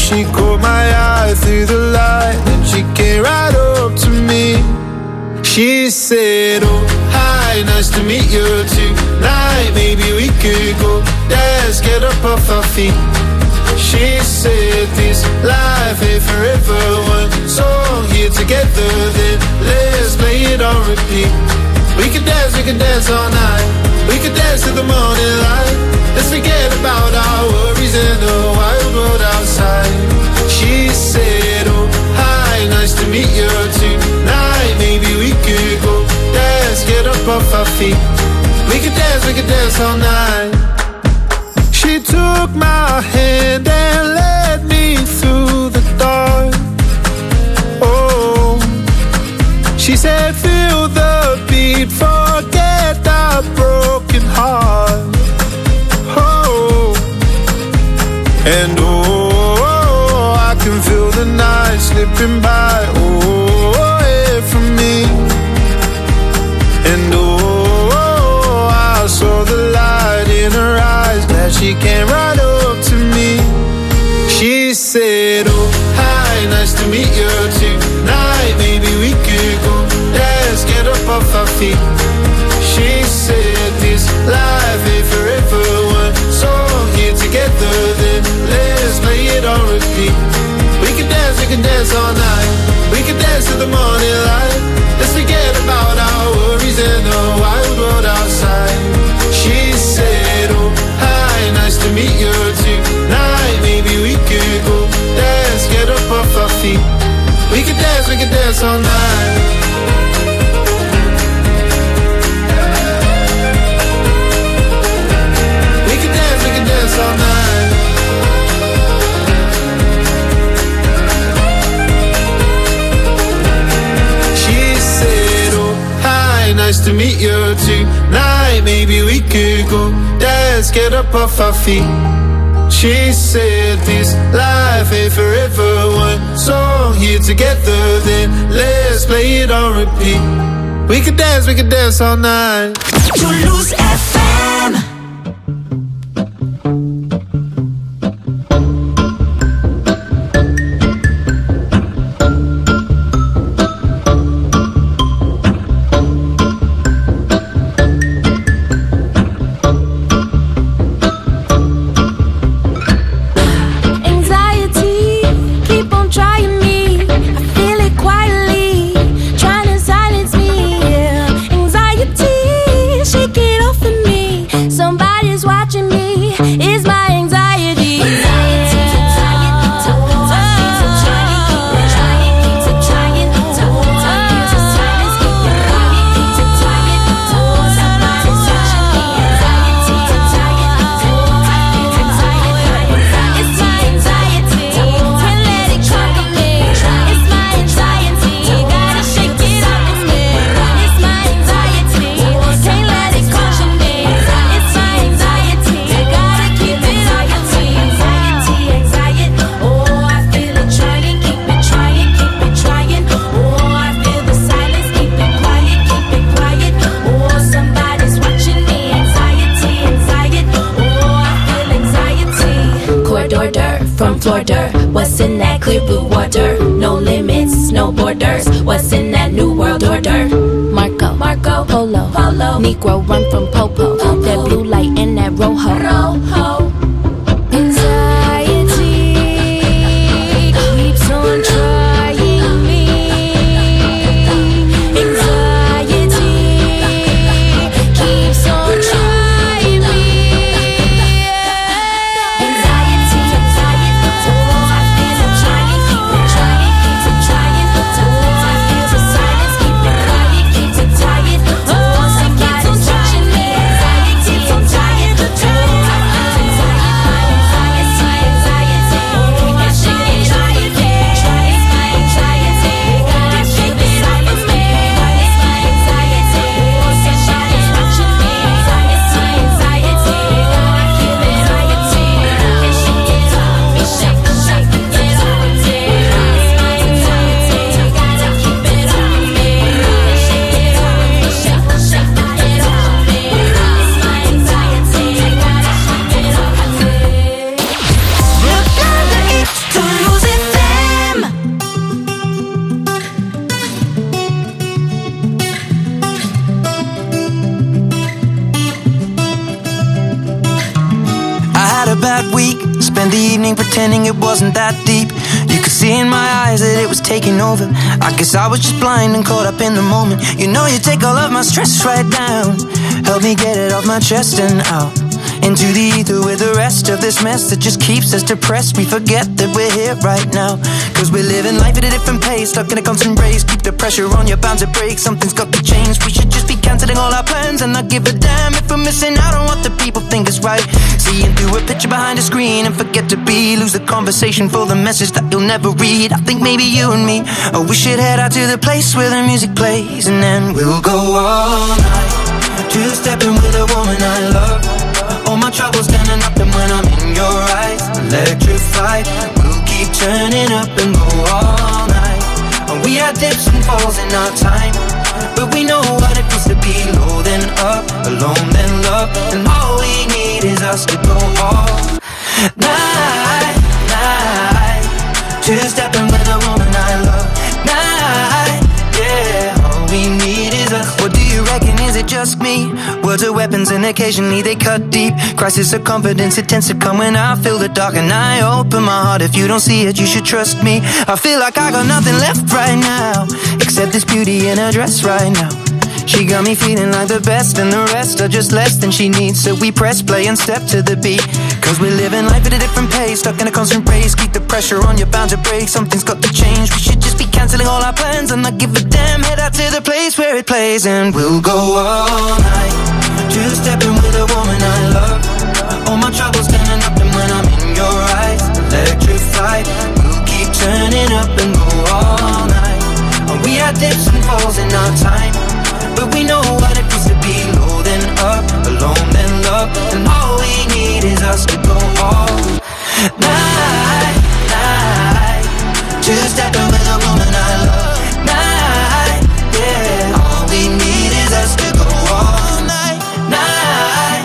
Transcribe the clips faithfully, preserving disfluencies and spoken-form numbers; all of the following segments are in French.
She caught my eye through the light, and she came right up to me. She said, oh, hi, nice to meet you tonight. Maybe we could go dance, get up off our feet. She said, this life ain't forever. One song here together, then let's play it on repeat. We could dance, we could dance all night. We could dance till the morning light. Let's forget about our worries in the wild world outside. She said, oh, hi, nice to meet you tonight. Maybe we could go dance, get up off our feet. We could dance, we could dance all night. She took my hand and led me through the dark. Oh, she said, feel the beat, forget that broken heart. Oh, and oh, I can feel the night slipping by. Oh, away from me. And oh, I saw the light in her eyes, glad she came right up to me. She said, oh, hi, nice to meet you tonight. Maybe we could go dance, get up off our feet. She said, this life ain't forever. One song here together, then let's play it on repeat. We can dance, we can dance all night. We can dance till the morning light. Let's forget about our worries in the wild world outside. She said, oh, hi, nice to meet you tonight. Maybe we could go dance, get up off our feet. We can dance, we can dance all night. We can dance, we can dance all night. She said, oh, hi, nice to meet you tonight. Maybe we could go dance, get up off our feet. She said, this life ain't forever. One song here together, then let's play it on repeat. We could dance, we could dance all night. Toulouse F M. What's in that clear blue water? No limits, no borders. What's in that new world order? Marco, Marco, Polo, Polo. Negro run from Popo. Popo. That blue light and that rojo. Rojo. Anxiety keeps on trying me. Anxiety keeps on trying me. Anxiety, anxiety. Oh, I feel it trying, keep it trying, keep it trying. Oh, I feel the silence, keep it quiet, keep it tired. Oh, somebody's watching me. evening, pretending it wasn't that deep. You could see in my eyes that it was taking over. I guess I was just blind and caught up in the moment. You know you take all of my stress right down. Help me get it off my chest and out into the ether with the rest of this mess that just keeps us depressed. We forget that we're here right now, cause we're living life at a different pace, stuck in a constant race. Keep the pressure on, you're bound to break. Something's got to change. We should just be cancelling all our plans and not give a damn if we're missing out on what the people think is right. Seeing through a picture behind a screen and forget to be. Lose the conversation for the message that you'll never read. I think maybe you and me, oh, we should head out to the place where the music plays, and then we'll go all night, two-stepping with a woman I love. All my troubles standing up, and when I'm in your eyes, electrified. We'll keep turning up and go all night. And we had dips and falls in our time, but we know what it feels to be low then up, alone then love. And all we need is us to go all night, night. Two-stepping with a woman I love. Night, yeah. All we need is us. What do you reckon? Is it just me? Words are weapons and occasionally they cut deep. Crisis of confidence, it tends to come when I feel the dark and I open my heart. If you don't see it, you should trust me. I feel like I got nothing left right now except this beauty in her dress right now. She got me feeling like the best, and the rest are just less than she needs. So we press play and step to the beat, cause we're living life at a different pace, stuck in a constant race. Keep the pressure on, you're bound to break. Something's got to change. We should just be cancelling all our plans and not give a damn. Head out to the place where it plays, and we'll go all night, two-stepping with a woman I love. All my troubles standing up, and when I'm in your eyes, electrified. We'll keep turning up and go all night. And we had dips and falls in our time, but we know what it feels to be low then up, alone then love. And all we need is us to go all night, night. Two-stepping with a woman I love. Night, yeah. All we need is us to go all night, night,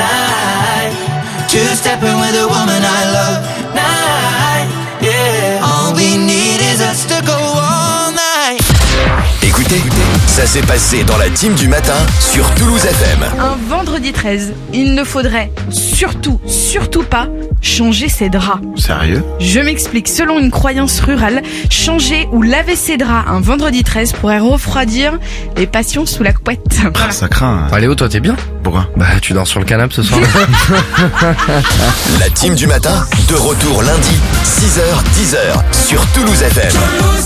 night. Two-stepping with a woman I love. Night, yeah. All we need is us to go all night. Écoutez, ça s'est passé dans la team du matin sur Toulouse F M. Un vendredi treize, il ne faudrait surtout, surtout pas changer ses draps. Sérieux? Je m'explique. Selon une croyance rurale, changer ou laver ses draps un vendredi treize pourrait refroidir les passions sous la couette. Ah, Voilà. ça craint. Allez, oh, toi t'es bien? Pourquoi? Bah tu dors sur le canapé ce soir. La team du matin, de retour lundi, six heures dix heures sur Toulouse F M.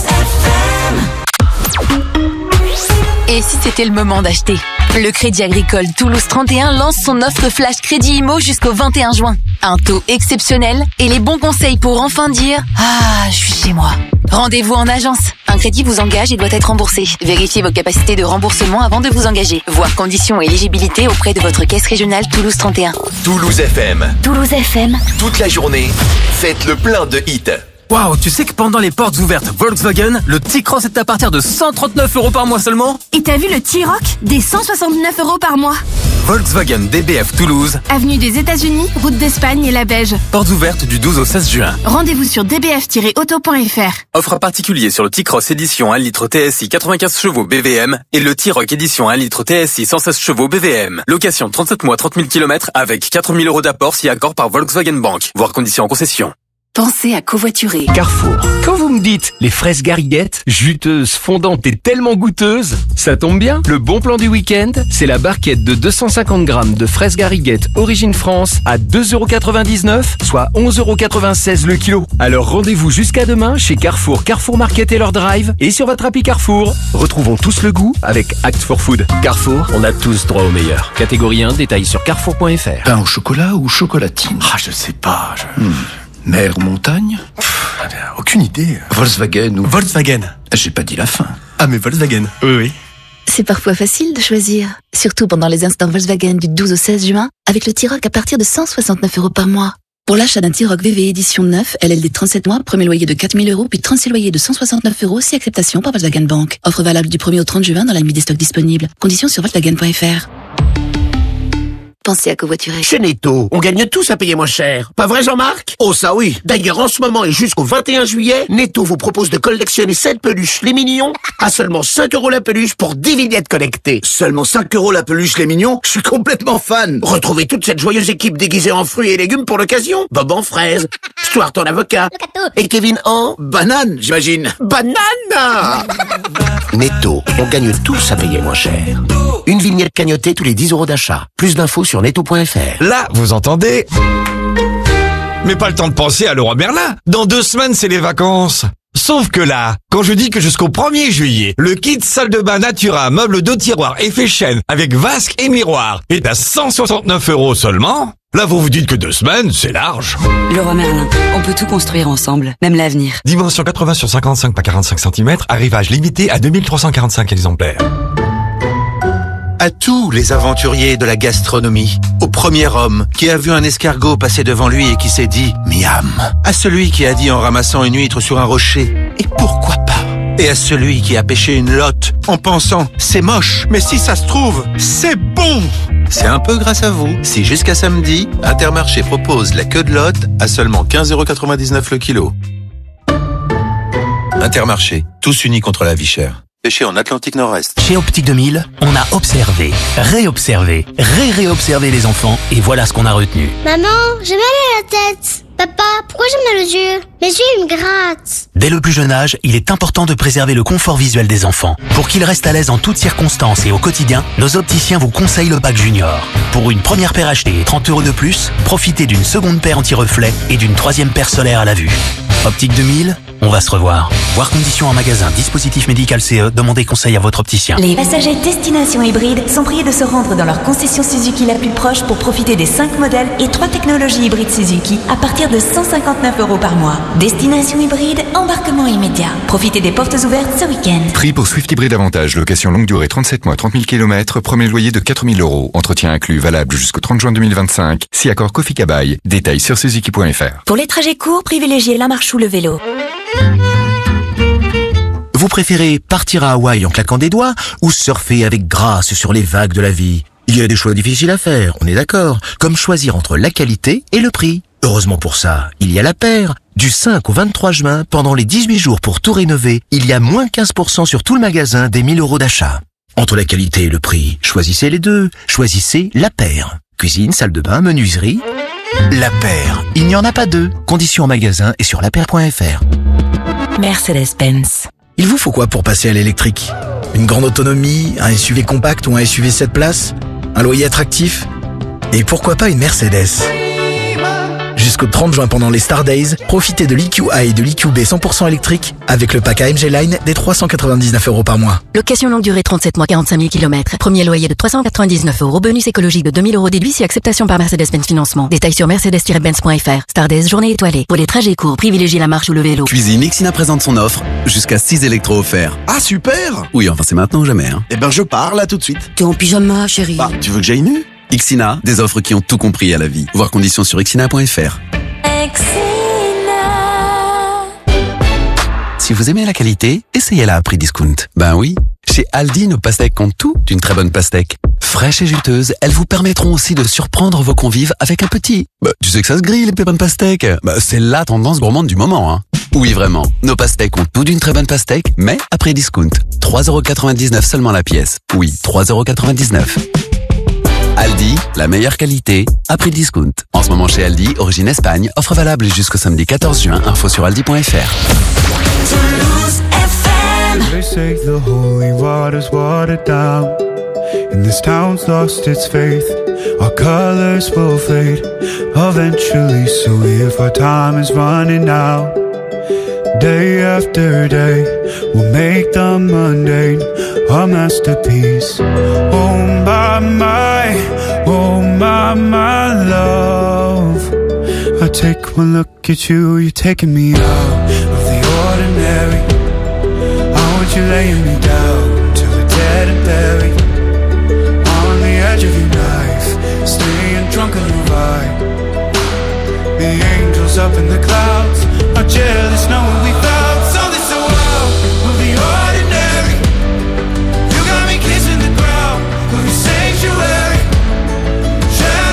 Et si c'était le moment d'acheter? Le Crédit Agricole Toulouse trente et un lance son offre Flash Crédit Imo jusqu'au vingt et un juin. Un taux exceptionnel et les bons conseils pour enfin dire « Ah, je suis chez moi ». Rendez-vous en agence. Un crédit vous engage et doit être remboursé. Vérifiez vos capacités de remboursement avant de vous engager. Voir conditions et éligibilité auprès de votre caisse régionale Toulouse trente et un. Toulouse F M. Toulouse F M. Toute la journée, faites le plein de hits. Waouh, tu sais que pendant les portes ouvertes Volkswagen, le T-Cross est à partir de cent trente-neuf euros par mois seulement. Et t'as vu le T-Roc? Des cent soixante-neuf euros par mois. Volkswagen D B F Toulouse, Avenue des États-Unis, route d'Espagne et la Beige. portes ouvertes du douze au seize juin. Rendez-vous sur d b f tiret auto point f r. Offre particulier sur le T-Cross édition un litre T S I quatre-vingt-quinze chevaux B V M et le T-Roc édition un litre T S I cent seize chevaux B V M. Location trente-sept mois, trente mille kilomètres avec quatre mille euros d'apport si accord par Volkswagen Bank. Voir conditions en concession. Pensez à covoiturer. Carrefour. Quand vous me dites les fraises Gariguette, juteuses, fondantes et tellement goûteuses, ça tombe bien. Le bon plan du week-end, c'est la barquette de deux cent cinquante grammes de fraises Gariguette origine France à deux euros quatre-vingt-dix-neuf, soit onze euros quatre-vingt-seize le kilo. Alors rendez-vous jusqu'à demain chez Carrefour, Carrefour Market et leur drive et sur votre appli Carrefour. Retrouvons tous le goût avec Act for Food. Carrefour, on a tous droit au meilleur. Catégorie un, détails sur carrefour point f r. Pain au chocolat ou chocolatine? Ah, je sais pas. Je... Hmm. Mer ou montagne? Pff, aucune idée. Volkswagen ou... Volkswagen. J'ai pas dit la fin. Ah, mais Volkswagen. Oui, oui. C'est parfois facile de choisir. Surtout pendant les instants Volkswagen du douze au seize juin, avec le T-Roc à partir de cent soixante-neuf euros par mois. Pour l'achat d'un T-Roc V V édition neuf, L L D trente-sept mois, premier loyer de quatre mille euros, puis trente-six loyers de cent soixante-neuf euros, si acceptation par Volkswagen Bank. Offre valable du premier au trente juin dans la limite des stocks disponibles. Conditions sur volkswagen point f r. pensez à covoiturer. Chez Netto, on gagne tous à payer moins cher. Pas vrai, Jean-Marc? Oh, ça oui. D'ailleurs, en ce moment et jusqu'au vingt et un juillet, Netto vous propose de collectionner sept peluches Les Mignons à seulement cinq euros la peluche pour dix vignettes connectées. Seulement cinq euros la peluche Les Mignons? Je suis complètement fan. Retrouvez toute cette joyeuse équipe déguisée en fruits et légumes pour l'occasion. Bob en fraise, Stuart en avocat et Kevin en... banane, j'imagine. Banane. Netto, on gagne tous à payer moins cher. Une vignette cagnotée tous les dix euros d'achat. Plus d'infos sur netto point f r. Là, vous entendez? Mais pas le temps de penser à Leroy Merlin. Dans deux semaines, c'est les vacances. Sauf que là, quand je dis que jusqu'au premier juillet, le kit salle de bain Natura, meuble deux tiroirs effet chêne avec vasque et miroir est à cent soixante-neuf euros seulement, là vous vous dites que deux semaines, c'est large. Leroy Merlin, on peut tout construire ensemble, même l'avenir. Dimension quatre-vingts sur cinquante-cinq par quarante-cinq centimètres, arrivage limité à deux mille trois cent quarante-cinq exemplaires. À tous les aventuriers de la gastronomie, au premier homme qui a vu un escargot passer devant lui et qui s'est dit « miam », à celui qui a dit en ramassant une huître sur un rocher « et pourquoi pas ?» et à celui qui a pêché une lotte en pensant « c'est moche, mais si ça se trouve, c'est bon !» C'est un peu grâce à vous si jusqu'à samedi, Intermarché propose la queue de lotte à seulement quinze euros quatre-vingt-dix-neuf le kilo. Intermarché, tous unis contre la vie chère. Pêché en Atlantique Nord-Est. Chez Optique deux mille, on a observé, réobservé, ré-réobservé les enfants et voilà ce qu'on a retenu. Maman, j'ai mal à la tête. Papa, pourquoi j'ai mal aux yeux? Mes yeux, ils me grattent. Dès le plus jeune âge, il est important de préserver le confort visuel des enfants. Pour qu'ils restent à l'aise en toutes circonstances et au quotidien, nos opticiens vous conseillent le pack Junior. Pour une première paire achetée et trente euros de plus, profitez d'une seconde paire anti-reflet et d'une troisième paire solaire à la vue. Optique deux mille, on va se revoir. Voir conditions en magasin, dispositif médical C E, demandez conseil à votre opticien. Les passagers destination hybride sont priés de se rendre dans leur concession Suzuki la plus proche pour profiter des cinq modèles et trois technologies hybrides Suzuki à partir de cent cinquante-neuf euros par mois. Destination hybride, embarquement immédiat. Profitez des portes ouvertes ce week-end. Prix pour Swift Hybride Avantage, location longue durée trente-sept mois, trente mille kilomètres, premier loyer de quatre mille euros. Entretien inclus, valable jusqu'au trente juin deux mille vingt-cinq. Si accord Kofi Kabaï. Détails sur suzuki point f r. Pour les trajets courts, privilégiez la marche ou le vélo. Vous préférez partir à Hawaï en claquant des doigts ou surfer avec grâce sur les vagues de la vie? Il y a des choix difficiles à faire, on est d'accord, comme choisir entre la qualité et le prix. Heureusement pour ça, il y a La Paire. Du cinq au vingt-trois juin, pendant les dix-huit jours pour tout rénover, il y a moins quinze pour cent sur tout le magasin des mille euros d'achat. Entre la qualité et le prix, choisissez les deux. Choisissez La Paire. Cuisine, salle de bain, menuiserie. La Paire. Il n'y en a pas deux. Conditions en magasin et sur la paire point f r. Mercedes-Benz. Il vous faut quoi pour passer à l'électrique? Une grande autonomie, un S U V compact ou un S U V sept places? Un loyer attractif? Et pourquoi pas une Mercedes? Jusqu'au trente juin pendant les Star Days, profitez de l'E Q A et de l'E Q B cent pour cent électrique avec le pack A M G Line des trois cent quatre-vingt-dix-neuf euros par mois. Location longue durée trente-sept mois, quarante-cinq mille kilomètres. Premier loyer de trois cent quatre-vingt-dix-neuf euros. Bonus écologique de deux mille euros déduit si acceptation par Mercedes-Benz Financement. Détails sur mercedes tiret benz point f r. Star Days, journée étoilée. Pour les trajets courts, privilégiez la marche ou le vélo. Cuisine, Ixina présente son offre. Jusqu'à six électros offerts. Ah super! Oui, enfin c'est maintenant ou jamais. Hein. Eh ben je pars là tout de suite. T'es en pyjama, chérie. Bah, tu veux que j'aille nu? Ixina, des offres qui ont tout compris à la vie. Voir conditions sur ixina point f r. Si vous aimez la qualité, essayez-la à prix discount. Ben oui, chez Aldi, nos pastèques comptent tout d'une très bonne pastèque. Fraîches et juteuses, elles vous permettront aussi de surprendre vos convives avec un petit. Bah, tu sais que ça se grille, les pépins de pastèque. Bah, c'est la tendance gourmande du moment, hein. Oui, vraiment. Nos pastèques ont tout d'une très bonne pastèque, mais à prix discount. trois euros quatre-vingt-dix-neuf seulement la pièce. Oui, trois euros quatre-vingt-dix-neuf. Aldi, la meilleure qualité, à prix discount. En ce moment chez Aldi, origine Espagne, offre valable jusqu'au samedi quatorze juin, info sur aldi point f r. They say the holy water's watered down, and this town's lost its faith. Our colors will fade eventually, so if our time is running out, day after day, we'll make the mundane a masterpiece. Oh my, my, oh my, my love, I take one look at you, you're taking me out of the ordinary. You're laying me down till we're dead and buried on the edge of your knife, staying drunk on your vibe. The angels up in the clouds are jealous knowing we found something so wild of the ordinary. You got me kissing the ground of your sanctuary. Shadow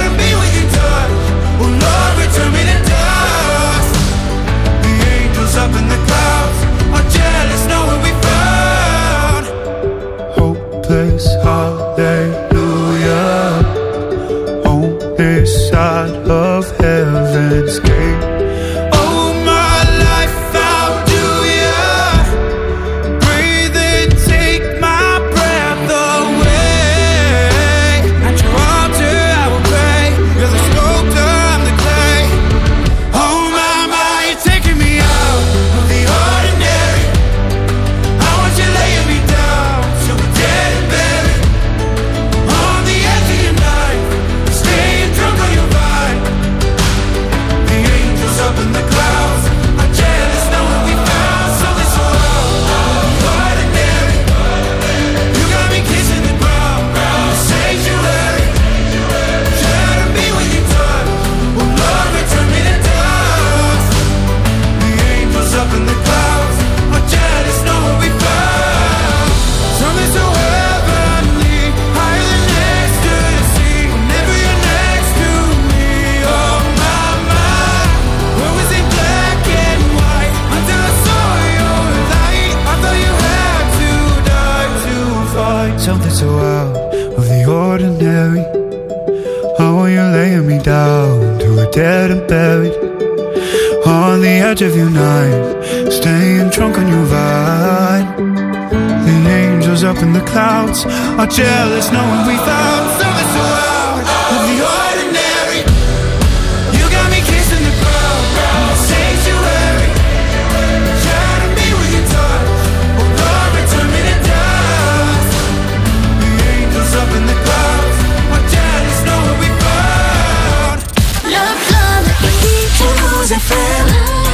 something so out of the ordinary. How are you laying me down to a dead and buried on the edge of your night, staying drunk on your vine. The angels up in the clouds are jealous knowing we found something so out of the ordinary. You got me kissing the ground in the sanctuary. Shatter me with your touch, oh Lord, return me to dust. The angels up in the clouds are jealous knowing we found. Le plein de hits Toulouse F M.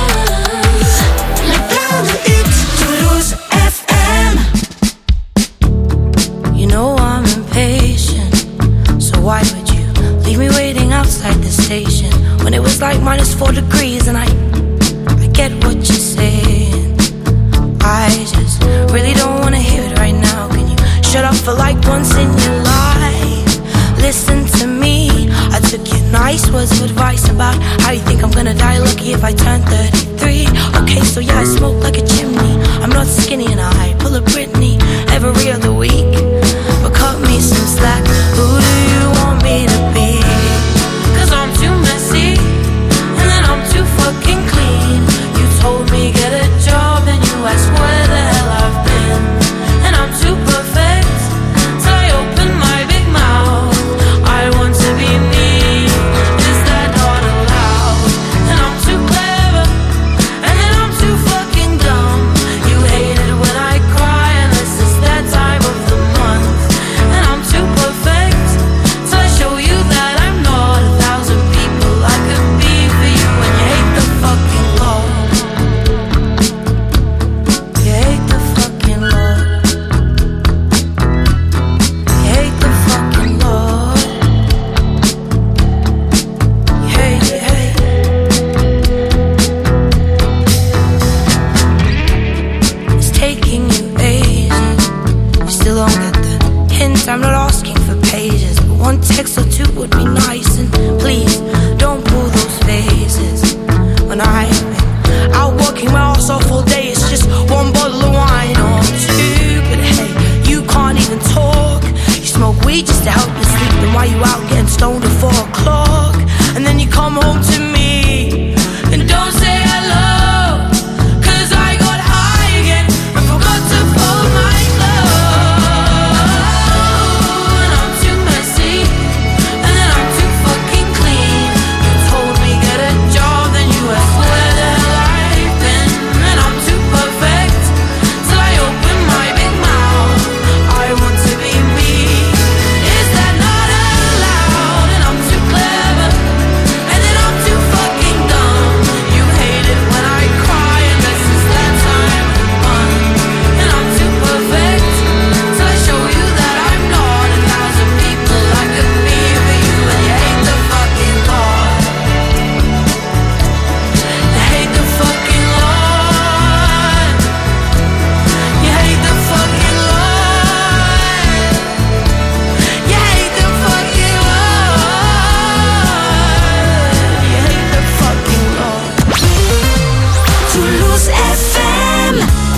Le plein de hits Toulouse F M. You know I'm impatient, so why would you leave me waiting outside the station when it was like minus four degrees? And I, I get what you're saying. I just really don't wanna hear it right now. Can you shut up for like once in your life? Listen to me. I took your nice words of advice about how you think I'm gonna die lucky if I turn thirty-three. Okay, so yeah, I smoke like a chimney. I'm not skinny and I pull a Britney every other week. But cut me some slack. Who do you want me to be? Cause I'm too messy, and then I'm too fucking clean. You told me get a job, and you asked where the hell I've been. And I'm too perfect, so I open my big mouth. I want to be me, is that not allowed? And I'm too clever, and then I'm too fucking dumb. You hate it when I cry, unless it's that time of the month. And I'm too perfect, so I show you that I'm not a thousand people I could be for you. And you hate the fucking Lord. You hate the fucking Lord. You hate the fucking Lord. You hate, you hate. It's taking you ages. You still don't get the hint. I'm not asking for pages, but one text or two would be nice. And please don't pull those faces. When I'm out working my ass off all day, it's just one bottle of wine or two. But hey, you can't even talk. You smoke weed just to help you sleep. And why you out getting stoned at four o'clock? And then you come home to me and don't say hello. Cause I got high again and forgot to fold my clothes. And I'm too messy, and then I'm too fucking clean. You told me get a job, then you asked where the hell I've been. And I'm too perfect, so I open my big mouth. I want to be me, is that not allowed? And I'm too clever, and then I'm too fucking dumb. You hate it when I cry, unless it's that time of the month. And I'm too perfect, so I show you that I'm not a thousand people I could be for you. And you hate the fucking Lord. You hate the fucking Lord. You hate the fucking Lord. You hate the fucking Lord. You hate the fucking Lord. Toulouse F M.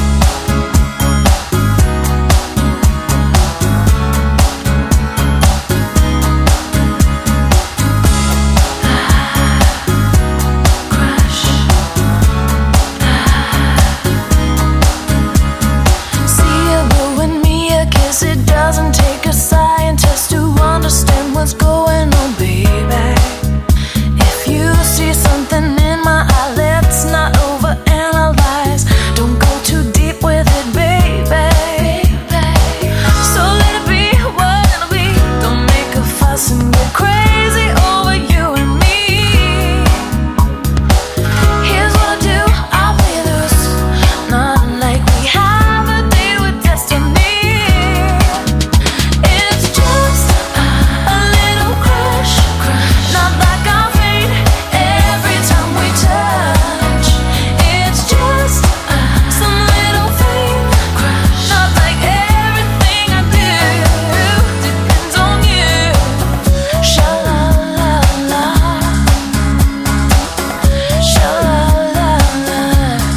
See you blowing me a kiss. It doesn't take a scientist to understand what's going on, baby. If you see something in my eye, let's not overanalyze. Don't go too deep with it, baby. So let it be what it'll be. Don't make a fuss and get crazy over you and me. Here's what I do, I'll play loose. Not like we have a date with destiny. It's just a little crush, not like I'll fade every time we touch. It's just some little thing, not like everything I do depends on you. Sha-la-la-la, sha-la-la-la.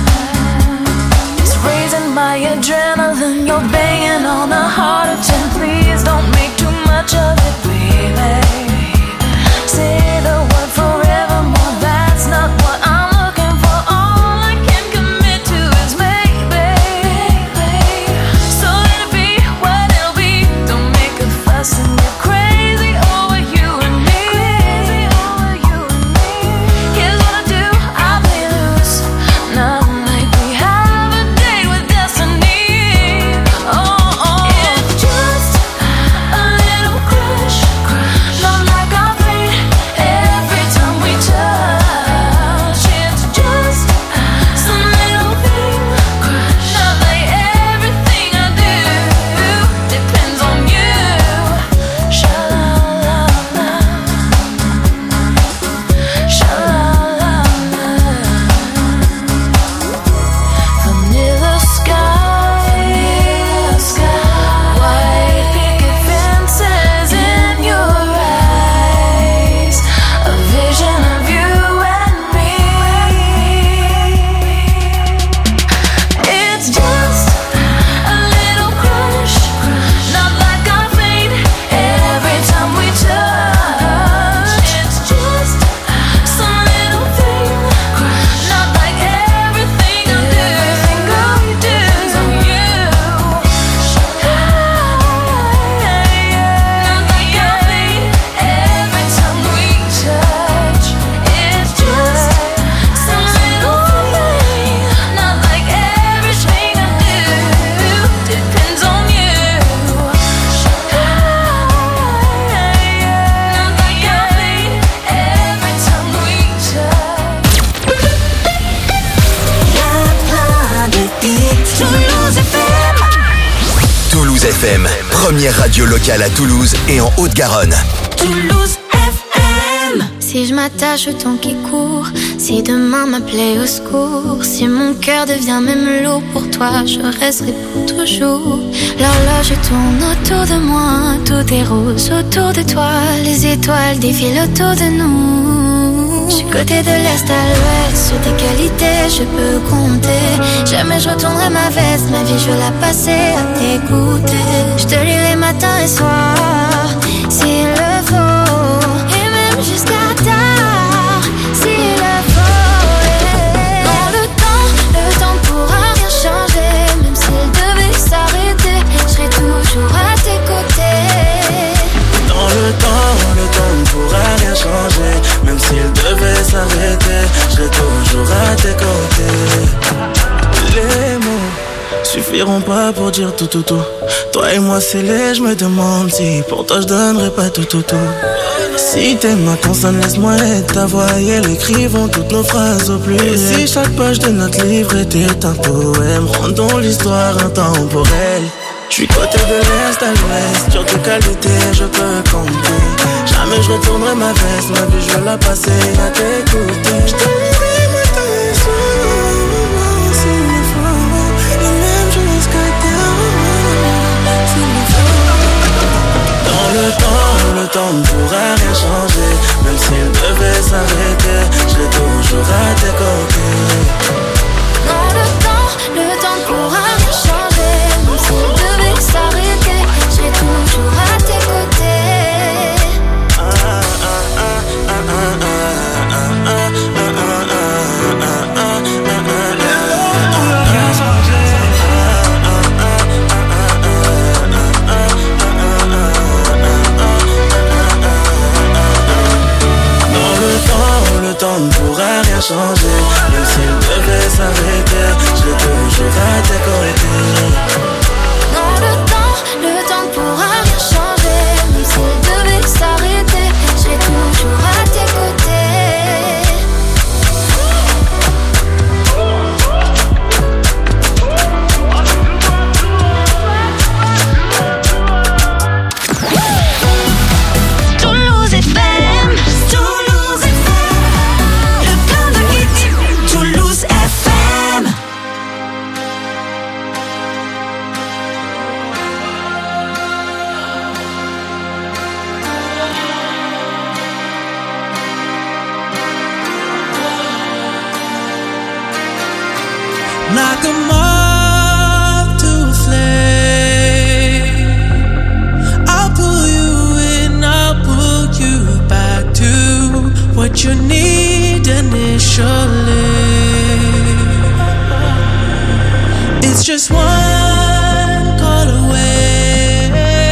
It's raising my adrenaline, you're banging on the heart of ten, please. much of it, baby. Say the word forevermore, that's not what I'm looking for. All I can commit to is maybe. So let it be what it'll be. Don't make a fuss and get crazy over you and me. Here's what I do, I play loose. Nothing like we have a date with destiny. Oh, oh. It's just a little crush, not like our fate. Every time we touch, it's just some little thing, not like everything I do depends on you. Sha-la-la-la, sha-la-la-la. Vanilla sky, white picket fences in your eyes, a vision of you and me. It's just a little crush, not like our fate. Every time we touch, it's just some little thing, not like everything I do. Everything I do is on you. Not like our fate. Every time we touch, it's just some little thing, not like everything I do depends on you. Not like our fate. Every time we touch. Y'a plein de hits. Toulouse F M. Toulouse F M, première radio locale à Toulouse et en Haute-Garonne. Toulouse F M. Si je m'attache au temps qui court, si demain m'appelait au secours, si mon cœur devient même lourd pour toi, je resterai pour toujours. L'horloge tourne autour de moi, tout est rose autour de toi, les étoiles défilent autour de nous. Je suis côté de l'est à l'ouest, sur tes qualités je peux compter. Jamais je retournerai ma veste, ma vie je veux la passer à t'écouter. Je te lirai matin et soir, s'il le faut, et même jusqu'à tard, s'il le faut. Dans le temps, le temps ne pourra rien changer. Même s'il devait s'arrêter, je serai toujours à tes côtés. Dans le temps, le temps ne pourra rien changer. Même s'il devait s'arrêter, je serai toujours à tes côtés. Les mots suffiront pas pour dire tout tout tout. Toi et moi c'est les, je me demande si pour toi je donnerais pas tout tout tout. Si t'aimes ma consonne, laisse-moi être ta voix et elle écrivons toutes nos phrases au pluriel. Et si chaque page de notre livre était un poème, rendons l'histoire intemporelle. J'suis côté de l'est à l'ouest, sur tes qualités je peux compter. Jamais je retournerai ma veste, ma vie je veux la passer à t'écouter. J'te lirai matin et soir, s'il le faut, et même jusqu'à terre, s'il le faut. Dans le temps, le temps ne pourra rien changer. Même s'il devait s'arrêter, je serai toujours à tes côtés. Dans le temps, le temps ne pourra rien changer. Même s'il devait s'arrêter, je serai toujours à tes côtés. It's just one call away,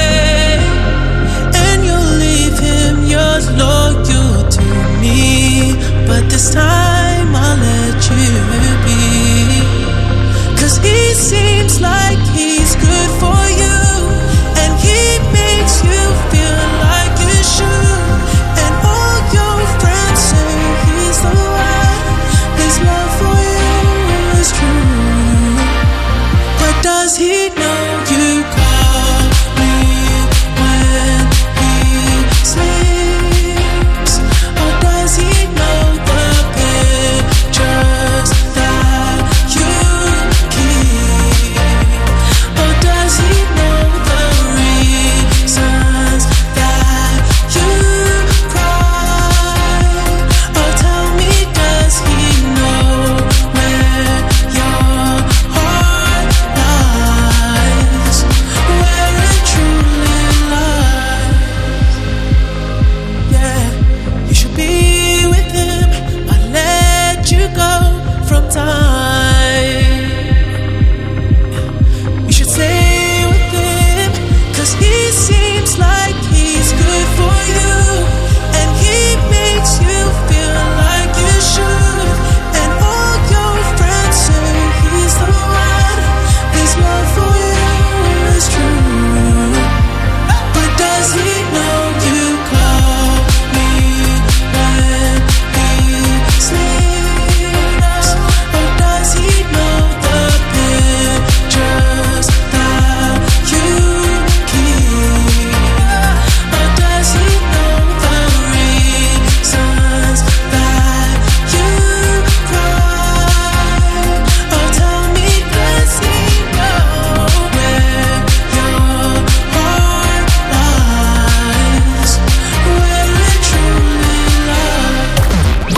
and you'll leave him yours loyal to me. But this time I'll let you be, 'cause he seems like he's good for you, and he makes you feel like you should. And all your friends say he's the one, his love for you is true. But does he know you call me when he sleeps? Or does he know the pictures that you keep? Or does he know the reasons that you cry? Or tell me, does he know where your heart lies, where it truly lies? Yeah, you should be with him, but let you go from time. You should stay with him, 'cause he seems like he's good for you, and he makes you feel like you should. And all your friends say he's the one, his love for you is true. But does he know you call me when he sleeps? Or does he know the pictures that you keep? Or does he know the reasons that you cry? Or tell me, does he know where your heart lies, where it truly lies?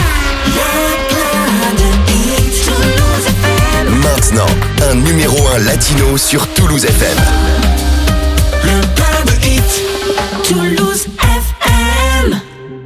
Maintenant, un numéro un latino sur Toulouse F M. Le plein de hits. Toulouse F M.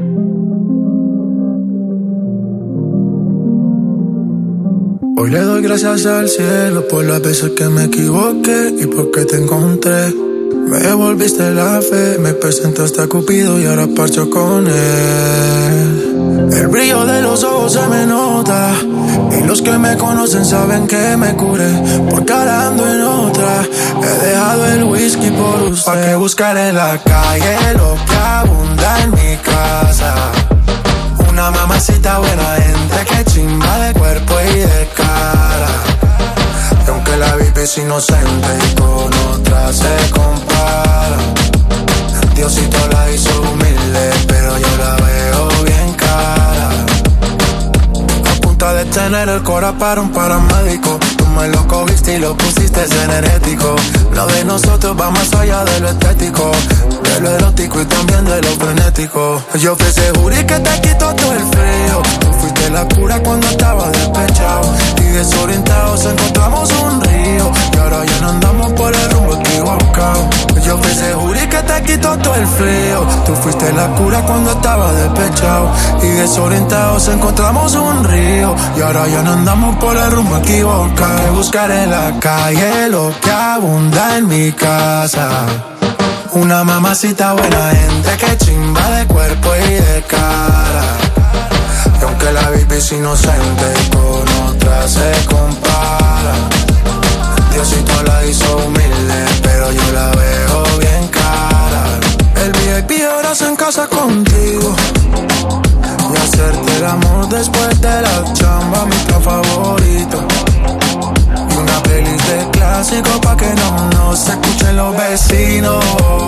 Hoy le doy gracias al cielo por las veces que me equivoqué y porque te encontré. Me devolviste la fe, me presentaste a Cupido y ahora parcho con él. El brillo de los ojos se me nota y los que me conocen saben que me curé, porque ahora ando en otra. He dejado el whisky por usted. ¿Pa' qué buscar en la calle lo que abunda en mi casa? Una mamacita buena gente que chimba de cuerpo y de cara. Y aunque la vive es inocente y con otra se compara, Diosito la hizo humilde, pero yo la veo bien cara. A punta de tener el cora para un paramédico, tú me lo cogiste y lo pusiste energético. Lo de nosotros va más allá de lo estético, de lo erótico y también de lo frenético. Yo fui ese jury que te quitó todo el frío, tú fuiste la cura cuando estaba despechado y desorientados encontramos un río, y ahora ya no andamos por el rumbo equivocado. Yo fui ese jury que te quitó todo el frío, tú fuiste la cura cuando estaba despechado y desorientados encontramos un río, y ahora ya no andamos por el rumbo equivocado. Que buscar en la calle lo que abunda en mi casa. Una mamacita buena gente que chimba de cuerpo y de cara. Y aunque la baby es inocente, con otra se compara. Diosito la hizo humilde, pero yo la veo bien cara. El V I P ahora se en casa contigo, y hacerte el amor después de la chamba, mi plan favorito. Y una playlist de clásicos pa' que no nos escuchen los vecinos.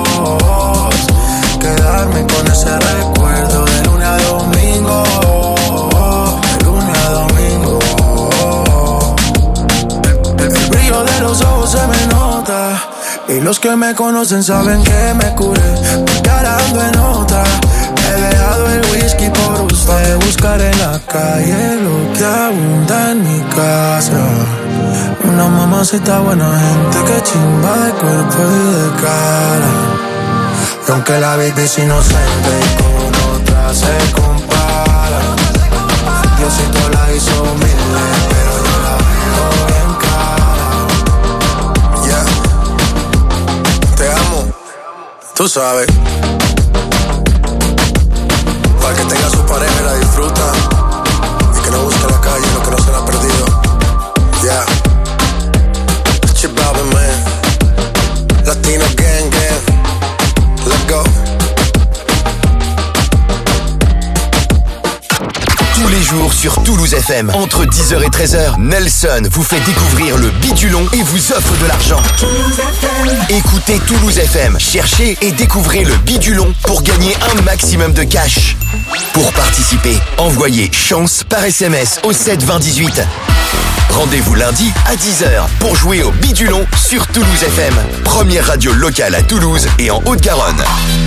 Quedarme con ese recuerdo de lunes a domingo, de lunes a domingo. El, el brillo de los ojos se me nota, y los que me conocen saben que me curé, porque ahora ando en otra. He dejado el whisky por usted, buscar en la calle lo que abunda en mi casa. Una mamacita buena gente que chimba de cuerpo y de cara. Y aunque la baby es inocente y con otra se compara, Diosito la hizo humilde, pero yo la veo bien cara. tú sabes. Para que tenga su pareja y la disfruta. Y que no busque la calle lo que no se le ha perdido. Yeah. Chip Bobby, man. Latino gang, gang. Let's go. Tous les jours sur Toulouse F M, entre dix heures et treize heures, Nelson vous fait découvrir le bidulon et vous offre de l'argent. Écoutez Toulouse F M, cherchez et découvrez le bidulon pour gagner un maximum de cash. Pour participer, envoyez chance par S M S au sept vingt dix-huit. Rendez-vous lundi à dix heures pour jouer au bidulon sur Toulouse F M, première radio locale à Toulouse et en Haute-Garonne.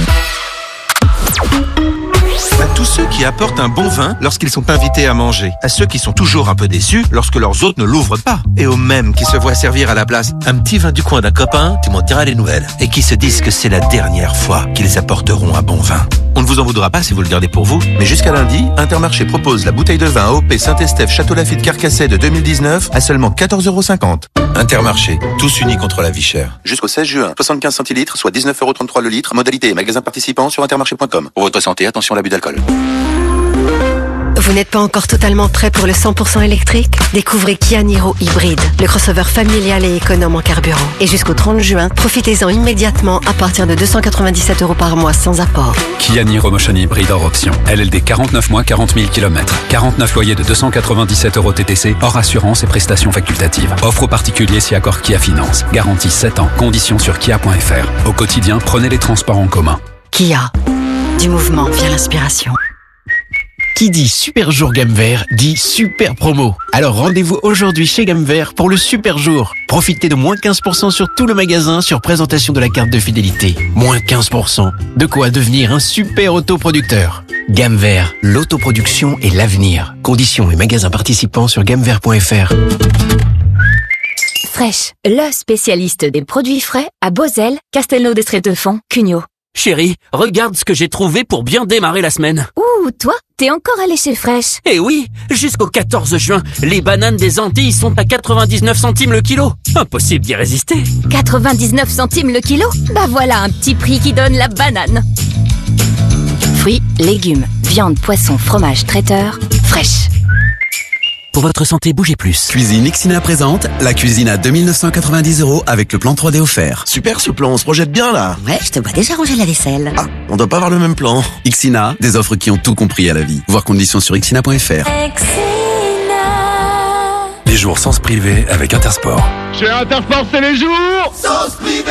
À tous ceux qui apportent un bon vin lorsqu'ils sont invités à manger. À ceux qui sont toujours un peu déçus lorsque leurs hôtes ne l'ouvrent pas. Et aux mêmes qui se voient servir à la place un petit vin du coin d'un copain, tu m'en diras les nouvelles. Et qui se disent que c'est la dernière fois qu'ils apporteront un bon vin. On ne vous en voudra pas si vous le gardez pour vous, mais jusqu'à lundi, Intermarché propose la bouteille de vin A O P Saint-Estèphe Château-Lafite Carcassonne de deux mille dix-neuf à seulement quatorze euros cinquante. Intermarché, tous unis contre la vie chère. Jusqu'au seize juin, soixante-quinze centilitres, soit dix-neuf euros trente-trois le litre. Modalité et magasin participant sur intermarché point com. Pour votre santé, attention à l'abus d'alcool. Vous n'êtes pas encore totalement prêt pour le cent pour cent électrique? Découvrez Kia Niro Hybride, le crossover familial et économe en carburant. Et jusqu'au trente juin, profitez-en immédiatement à partir de deux cent quatre-vingt-dix-sept euros par mois sans apport. Kia Niro Motion Hybride hors option. L L D quarante-neuf mois, quarante mille kilomètres. quarante-neuf loyers de deux cent quatre-vingt-dix-sept euros T T C, hors assurance et prestations facultatives. Offre aux particuliers si accord Kia Finance. Garantie sept ans. Conditions sur kia point f r. Au quotidien, prenez les transports en commun. Kia. Du mouvement vient l'inspiration. Qui dit super jour gamme vert dit super promo. Alors rendez-vous aujourd'hui chez Gamme Vert pour le super jour. Profitez de moins quinze pour cent sur tout le magasin sur présentation de la carte de fidélité. Moins quinze pour cent. De quoi devenir un super autoproducteur. Gamme Vert, l'autoproduction et l'avenir. Conditions et magasins participants sur gamme vert point f r. Fresh, le spécialiste des produits frais à Beauzelle, Castelnau-d'Estrétefond, Cugnot. Chérie, regarde ce que j'ai trouvé pour bien démarrer la semaine. Ouh, toi, t'es encore allé chez Fresh. Eh oui, jusqu'au quatorze juin, les bananes des Antilles sont à quatre-vingt-dix-neuf centimes le kilo. Impossible d'y résister. quatre-vingt-dix-neuf centimes le kilo? Bah voilà un petit prix qui donne la banane. Fruits, légumes, viande, poisson, fromage, traiteur, Fresh. Pour votre santé, bougez plus. Cuisine Ixina présente la cuisine à deux mille neuf cent quatre-vingt-dix euros avec le plan trois D offert. Super ce plan, on se projette bien là. Ouais, je te vois déjà ranger la vaisselle. Ah, on doit pas avoir le même plan. Ixina, des offres qui ont tout compris à la vie. Voir conditions sur ixina point f r. Les jours sans se priver avec Intersport. Chez Intersport, c'est les jours sans se priver.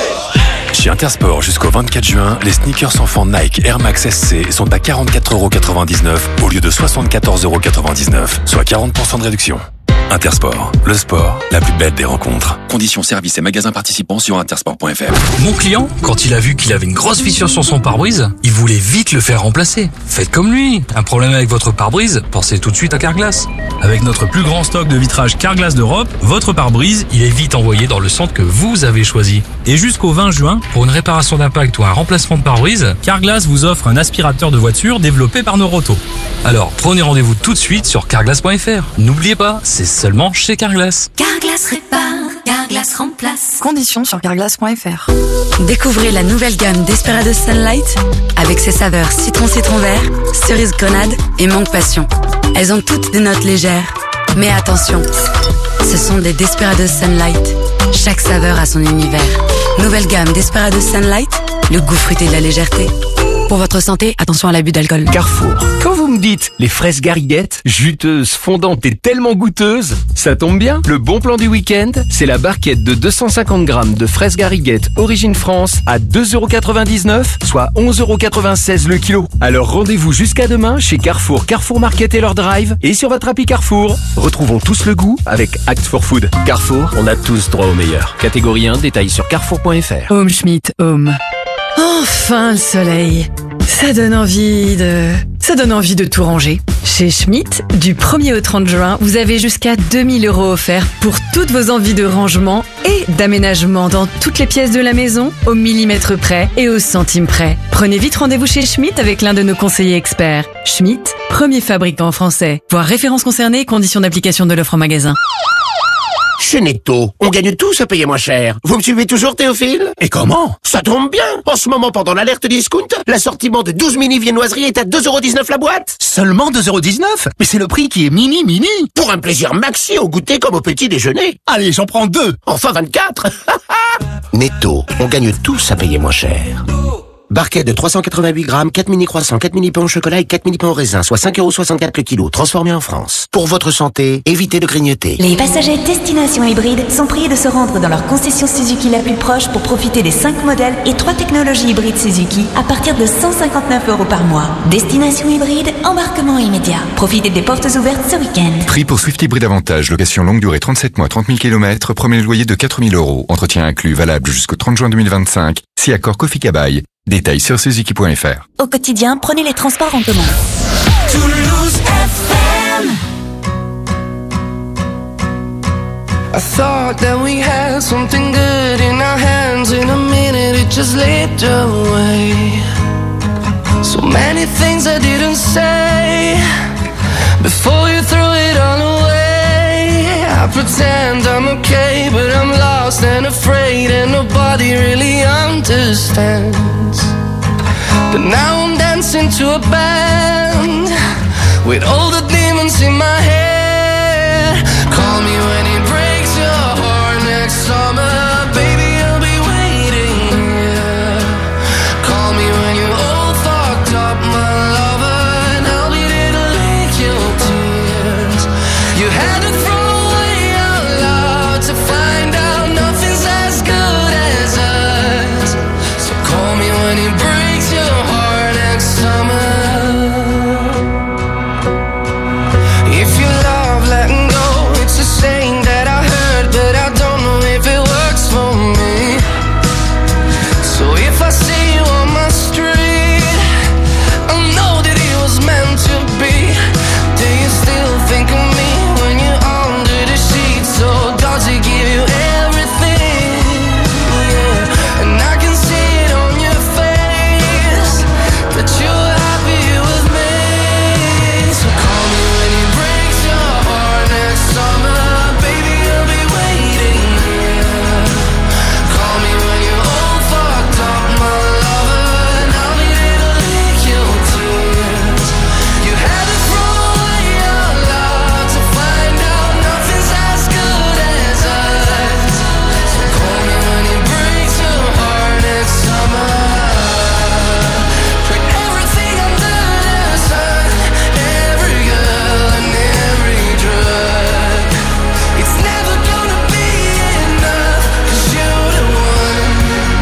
Chez Intersport, jusqu'au vingt-quatre juin, les sneakers enfants Nike Air Max S C sont à quarante-quatre euros quatre-vingt-dix-neuf au lieu de soixante-quatorze euros quatre-vingt-dix-neuf, soit quarante pour cent de réduction. Intersport, le sport, la plus belle des rencontres. Conditions, services et magasins participants sur intersport point f r. Mon client, quand il a vu qu'il avait une grosse fissure sur son pare-brise, il voulait vite le faire remplacer. Faites comme lui. Un problème avec votre pare-brise, pensez tout de suite à Carglass. Avec notre plus grand stock de vitrage Carglass d'Europe, votre pare-brise, il est vite envoyé dans le centre que vous avez choisi. Et jusqu'au vingt juin, pour une réparation d'impact ou un remplacement de pare-brise, Carglass vous offre un aspirateur de voiture développé par Noroto. Alors, prenez rendez-vous tout de suite sur carglass point f r. N'oubliez pas, c'est seulement chez Carglass. Carglass répare, Carglass remplace. Conditions sur carglass point f r. Découvrez la nouvelle gamme Desperados Sunlight avec ses saveurs citron-citron vert, cerise grenade et mangue passion. Elles ont toutes des notes légères. Mais attention, ce sont des Desperados Sunlight. Chaque saveur a son univers. Nouvelle gamme Desperados Sunlight, le goût fruité de la légèreté. Pour votre santé, attention à l'abus d'alcool. Carrefour. Quand vous me dites les fraises gariguettes, juteuses, fondantes et tellement goûteuses, ça tombe bien. Le bon plan du week-end, c'est la barquette de deux cent cinquante grammes de fraises gariguettes Origine France à deux euros quatre-vingt-dix-neuf, soit onze euros quatre-vingt-seize le kilo. Alors rendez-vous jusqu'à demain chez Carrefour, Carrefour Market et leur drive et sur votre appli Carrefour. Retrouvons tous le goût avec Act for Food. Carrefour, on a tous droit au meilleur. Catégorie un, détail sur carrefour point f r. Home Schmidt Home. Enfin le soleil. Ça donne envie de... Ça donne envie de tout ranger. Chez Schmitt, du premier au trente juin, vous avez jusqu'à deux mille euros offerts pour toutes vos envies de rangement et d'aménagement dans toutes les pièces de la maison, au millimètre près et au centime près. Prenez vite rendez-vous chez Schmitt avec l'un de nos conseillers experts. Schmitt, premier fabricant français. Voir références concernées et conditions d'application de l'offre en magasin. Chez Netto, on gagne tous à payer moins cher. Vous me suivez toujours, Théophile? Et comment? Ça tombe bien. En ce moment, pendant l'alerte discount, l'assortiment de douze mini viennoiseries est à deux euros dix-neuf la boîte. Seulement deux euros dix-neuf? Mais c'est le prix qui est mini mini. Pour un plaisir maxi au goûter comme au petit déjeuner. Allez, j'en prends deux. Enfin vingt-quatre. Netto, on gagne tous à payer moins cher. Barquette de trois cent quatre-vingt-huit grammes, quatre mini croissants, quatre mini pains au chocolat et quatre mini pains au raisin, soit cinq euros soixante-quatre le kilo, transformés en France. Pour votre santé, évitez de grignoter. Les passagers Destination Hybride sont priés de se rendre dans leur concession Suzuki la plus proche pour profiter des cinq modèles et trois technologies hybrides Suzuki à partir de cent cinquante-neuf euros par mois. Destination Hybride, embarquement immédiat. Profitez des portes ouvertes ce week-end. Prix pour Swift Hybride Avantage, location longue durée trente-sept mois, trente mille kilomètres, premier loyer de quatre mille euros, entretien inclus, valable jusqu'au trente juin deux mille vingt-cinq, si accord Kofi Kabaï. Détails sur suzuki point f r. Au quotidien, prenez les transports en commun. Toulouse F M. I thought that we had something good in our hands. In a minute it just slipped away. So many things I didn't say before you threw it all away. I pretend I'm okay, but I'm lost and afraid, and nobody really understands. But now I'm dancing to a band with all the demons in my head. Call me when it breaks your heart next summer, baby, I'll be waiting here. Call me when you're all fucked up, my lover, and I'll be there to lick your tears. You had to throw away our love to find out nothing's as good as us. So call me when it breaks your heart next summer. If you love letting go, it's a saying that I heard, but I don't know if it works for me. So if I see you on my street, I know that it was meant to be. Do you still think of me when you're under the sheets? So does it give you everything? Yeah. And I can see it on your face that you're happy with me. So call me when it breaks your heart next summer, baby, I'll be waiting here. Call me when you're all fucked up, my lover, and I'll be there to lick your tears. You had to throw away your love to find out nothing's as good as us. So call me when it breaks your heart next summer. Tried everything under the sun, every girl and every drug. It's never gonna be enough, 'cause you're the one.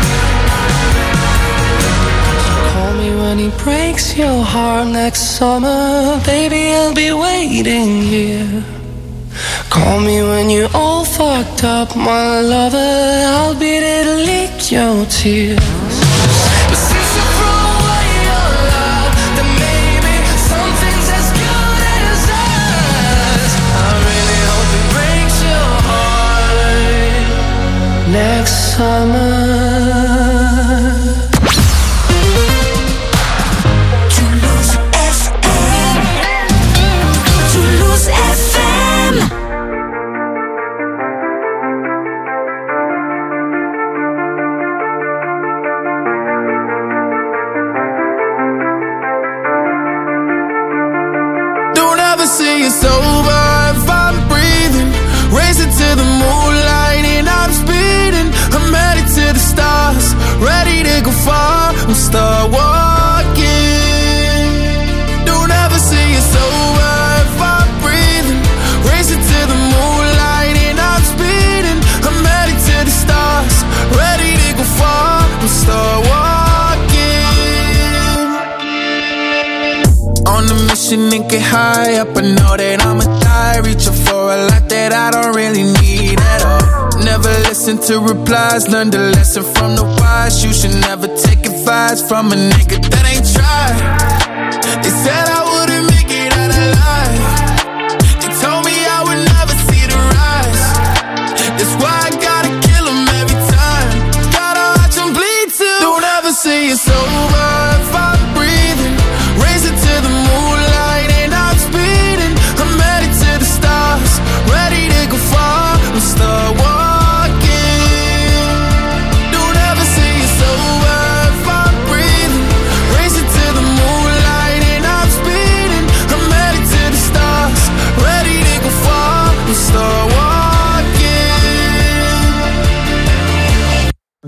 Call me when it breaks your heart next summer, baby, I'll be waiting here. Call me when you're all fucked up, my lover, I'll be there to lick your tears. But since you throw away your love, then maybe something's as good as us. I really hope it breaks your heart next summer. Toulouse F M. Toulouse F M. Don't ever say it's over if I'm breathing. Racing to the moonlight and I'm speeding. I'm headed to the stars, ready to go far. I'm start walking. Don't ever say it's over if I'm breathing. Racing to the moonlight and I'm speeding. I'm headed to the stars, ready to go far. I'm start walking. On a mission and get high up, I know that I'ma die. Reaching for a lot that I don't really need at all. Never listen to replies, learn the lesson from the wise. You should never take advice from a nigga that ain't tried. They said I wouldn't make it out alive. They told me I would never see the rise. That's why I gotta kill 'em every time. Gotta watch 'em bleed too. Don't ever say it's over if I'm breathing. Racing to the moonlight and I'm speeding. I'm headed to the stars, ready to go far. I'm stuck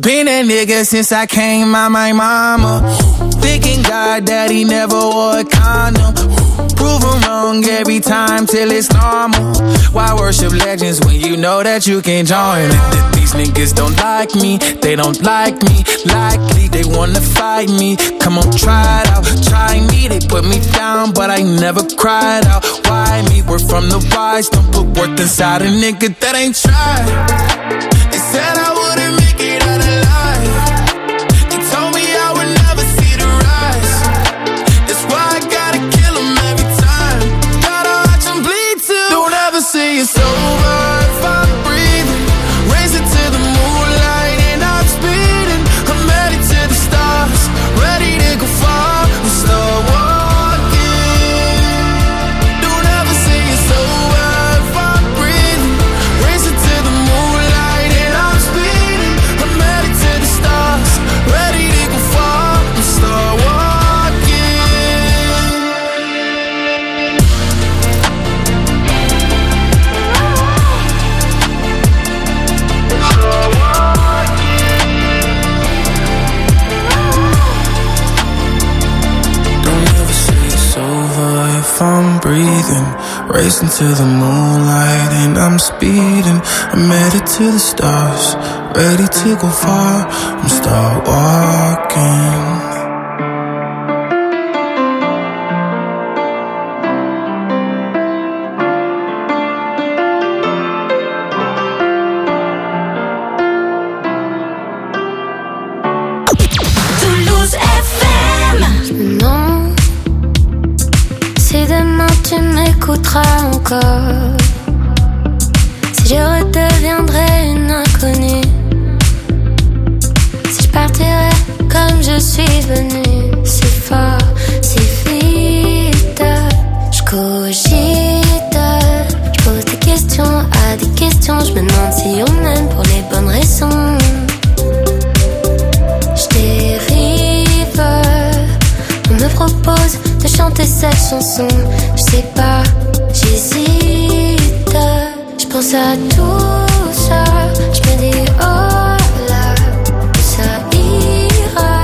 Been that nigga since I came out my mama. Thinking God that he never wore a condom. Prove him wrong every time till it's normal. Why worship legends when you know that you can join them? These niggas don't like me, they don't like me. Likely they wanna fight me. Come on, try it out, try me. They put me down, but I never cried out. Why me? We're from the wise. Don't put worth inside a nigga that ain't tried. They said I wouldn't make it out alive. They told me I would never see the rise. That's why I gotta kill them every time. Gotta watch them bleed too. Don't ever say it's over if I'm breathing. Raise it to the moonlight and I'm speeding. I'm headed to the stars, ready to go far and start walking. Don't ever say it's over if I'm breathing. Raise it to the moonlight and I'm speeding. I'm headed to the stars, ready to go far and start walking. If I'm breathing, racing to the moonlight and I'm speeding. I'm headed to the stars, ready to go far. I'm start walking. Toulouse F M. Non. Si demain tu m'écouteras encore, si je redeviendrai une inconnue, si je partirai comme je suis venue, si fort, si vite, je cogite, je pose des questions à des questions, je me demande si on m'aime pour les bonnes raisons. Je dérive, on me propose de chanter cette chanson, je sais pas, j'hésite, je pense à tout ça, je me dis oh là, ça ira,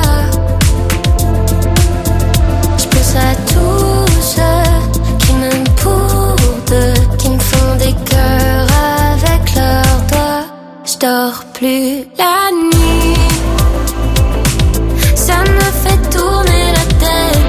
je pense à tous ceux qui m'aiment pour deux, qui me font des cœurs avec leurs doigts, je dors plus la nuit, ça me fait tourner la tête.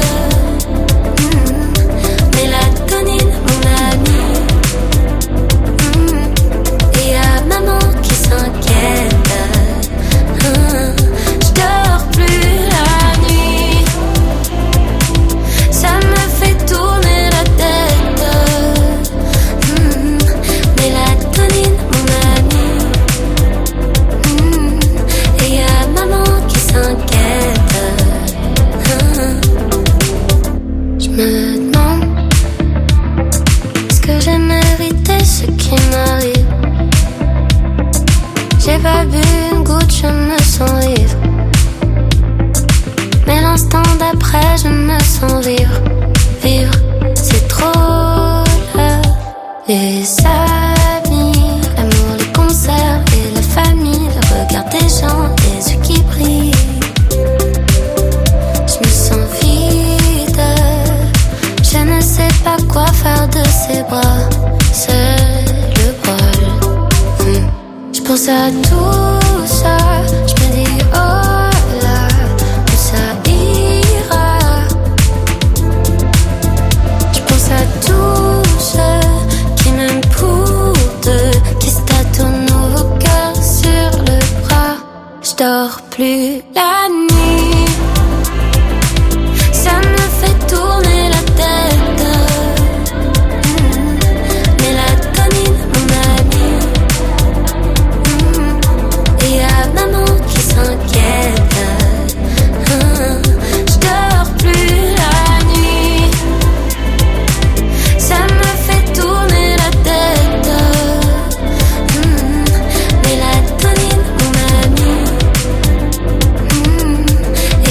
J'ai pas bu une goutte, je me sens ivre. Mais l'instant d'après, je me sens vivre. Vivre, c'est trop là. Les amis, l'amour, les concerts et la famille, le regard des gens, les yeux qui brillent. Je me sens vide. Je ne sais pas quoi faire de ces bras. C'est le bol. Hum. Je pense à tout ça, je me dis oh là, où ça ira. Je pense à tous ceux qui m'aiment pour deux, qui se tatouent nos cœurs sur le bras. Je dors plus la nuit, ça me fait tourner la tête. Mélatonine, mon ami. Et y'a maman qui s'inquiète. Je dors plus la nuit, ça me fait tourner la tête. Mélatonine, mon ami.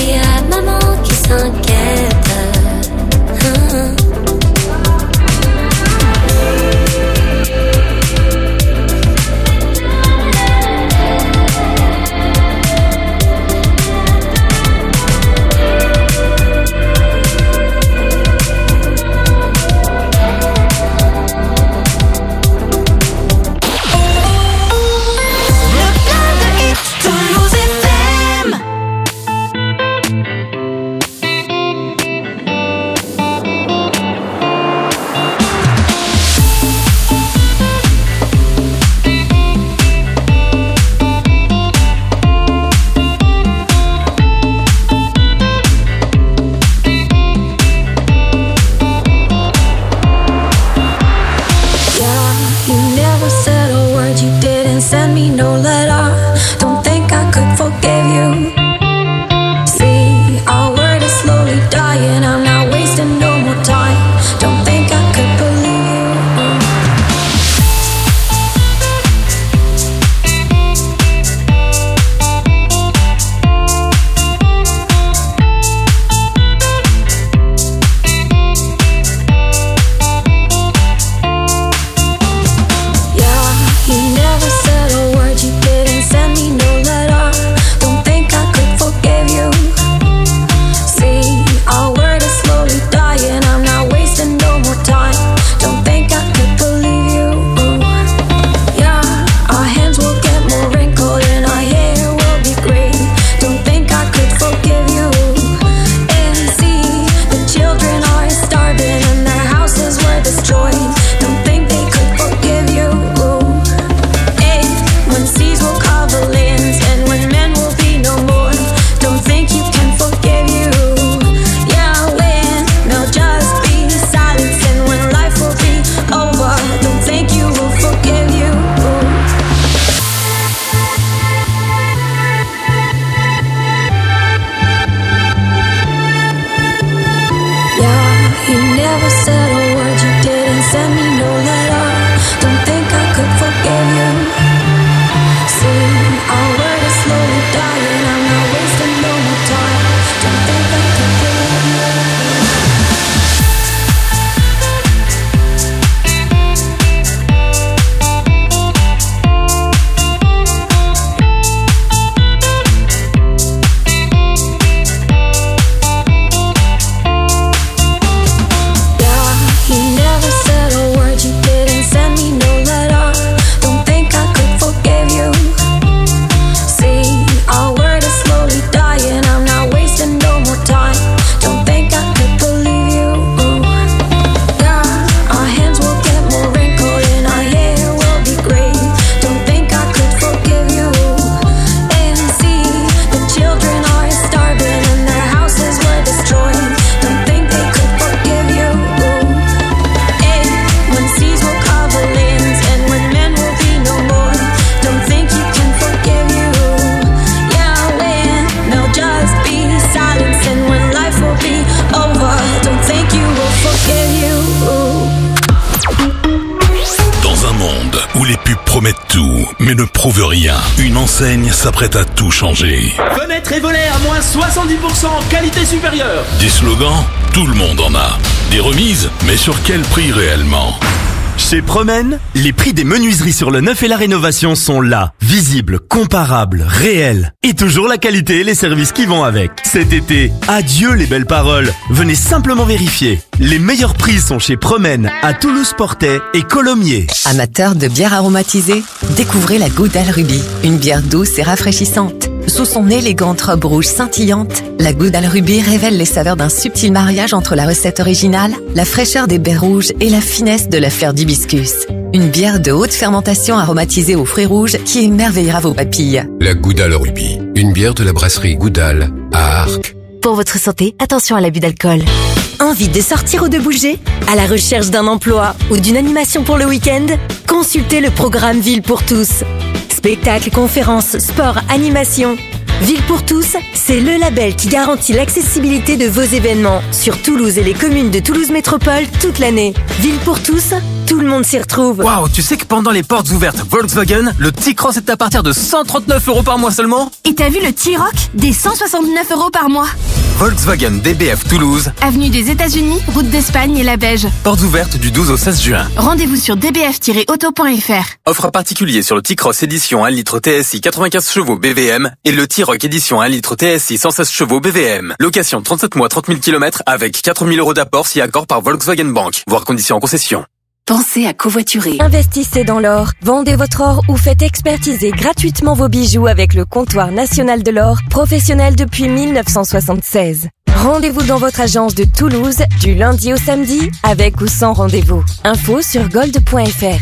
trouve rien. Une enseigne s'apprête à tout changer. Fenêtres et volets à moins soixante-dix pour cent, qualité supérieure. Des slogans, tout le monde en a. Des remises, mais sur quel prix réellement ? Chez Promen, les prix des menuiseries sur le neuf et la rénovation sont là. Visibles, comparables, réels. Et toujours la qualité et les services qui vont avec. Cet été, adieu les belles paroles. Venez simplement vérifier. Les meilleurs prix sont chez Promen, à Toulouse-Portet et Colomiers. Amateurs de bière aromatisée, découvrez la Goudal Ruby. Une bière douce et rafraîchissante. Sous son élégante robe rouge scintillante, la Goudal Ruby révèle les saveurs d'un subtil mariage entre la recette originale, la fraîcheur des baies rouges et la finesse de la fleur d'hibiscus. Une bière de haute fermentation aromatisée aux fruits rouges qui émerveillera vos papilles. La Goudal Ruby, une bière de la brasserie Goudal à Arques. Pour votre santé, attention à l'abus d'alcool. Envie de sortir ou de bouger ? À la recherche d'un emploi ou d'une animation pour le week-end ? Consultez le programme Ville pour tous. Spectacles, conférences, sport, animation. Ville pour tous, c'est le label qui garantit l'accessibilité de vos événements sur Toulouse et les communes de Toulouse Métropole toute l'année. Ville pour tous, tout le monde s'y retrouve. Waouh, tu sais que pendant les portes ouvertes Volkswagen, le T-Cross est à partir de cent trente-neuf euros par mois seulement ? Et t'as vu le T-Roc ? Des cent soixante-neuf euros par mois. Volkswagen D B F Toulouse, avenue des États-Unis, route d'Espagne et la Beige. Portes ouvertes du douze au seize juin. Rendez-vous sur d b f tiret auto point f r. Offre particulier sur le T-Cross édition un litre T S I quatre-vingt-quinze chevaux B V M et le T-Roc édition un litre T S I cent seize chevaux B V M. Location trente-sept mois, trente mille kilomètres avec quatre mille euros d'apport si accord par Volkswagen Bank. Voir conditions en concession. Pensez à covoiturer. Investissez dans l'or. Vendez votre or ou faites expertiser gratuitement vos bijoux avec le comptoir national de l'or, professionnel depuis mille neuf cent soixante-seize. Rendez-vous dans votre agence de Toulouse du lundi au samedi, avec ou sans rendez-vous. Info sur gold point f r.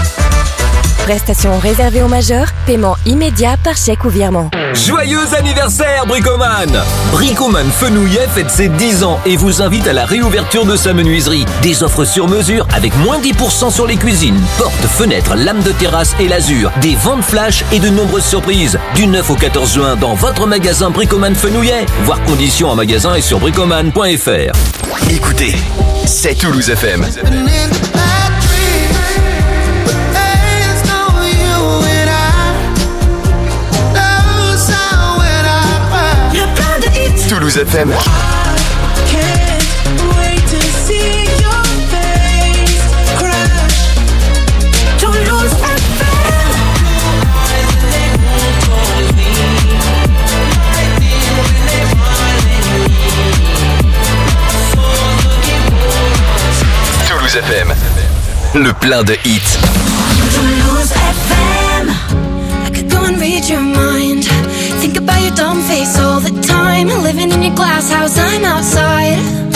Prestations réservées aux majeurs, paiement immédiat par chèque ou virement. Joyeux anniversaire Bricoman! Bricoman Fenouillet fête ses dix ans et vous invite à la réouverture de sa menuiserie. Des offres sur mesure avec moins dix pour cent sur les cuisines, portes, fenêtres, lames de terrasse et l'azur, des ventes flash et de nombreuses surprises. Du neuf au quatorze juin dans votre magasin Bricoman Fenouillet. Voir conditions en magasin et sur bricoman point f r. Écoutez, c'est Toulouse F M. Toulouse F M. Toulouse F M. Le plein de hits. Toulouse F M. I could go and read your mind. Think about your dumb face all the time. Living in your glass house, I'm outside.